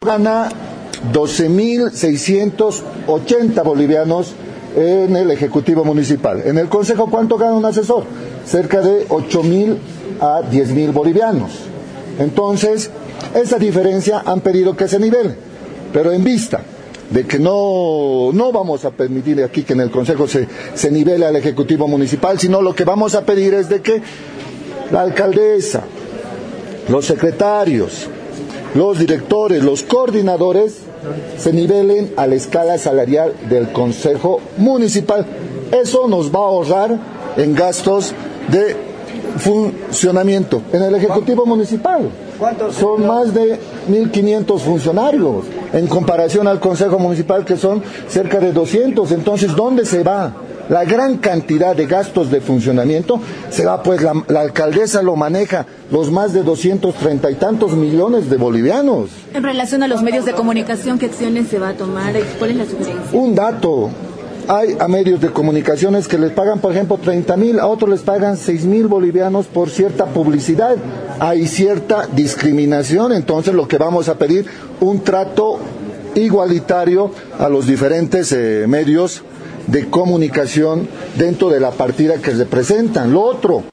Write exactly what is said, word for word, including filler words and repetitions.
gana doce mil seiscientos ochenta bolivianos en el Ejecutivo Municipal. En el Consejo, ¿cuánto gana un asesor? Cerca de ocho mil a diez mil bolivianos. Entonces, esa diferencia han pedido que se nivele, pero en vista de que no, no vamos a permitir aquí que en el Consejo se, se nivele al Ejecutivo Municipal, sino lo que vamos a pedir es de que la alcaldesa, los secretarios, los directores, los coordinadores se nivelen a la escala salarial del Consejo Municipal. Eso nos va a ahorrar en gastos de funcionamiento en el Ejecutivo Municipal. Son más de mil quinientos funcionarios en comparación al Consejo Municipal, que son cerca de doscientos. Entonces, ¿dónde se va la gran cantidad de gastos de funcionamiento? Se va, pues la, la alcaldesa lo maneja, los más de doscientos treinta y tantos millones de bolivianos. En relación a los medios de comunicación, ¿qué acciones se va a tomar? ¿Cuál es la sugerencia? Un dato. Hay a medios de comunicaciones que les pagan, por ejemplo, treinta mil, a otros les pagan seis mil bolivianos por cierta publicidad. Hay cierta discriminación, entonces lo que vamos a pedir, un trato igualitario a los diferentes eh, medios de comunicación dentro de la partida que representan. Lo otro,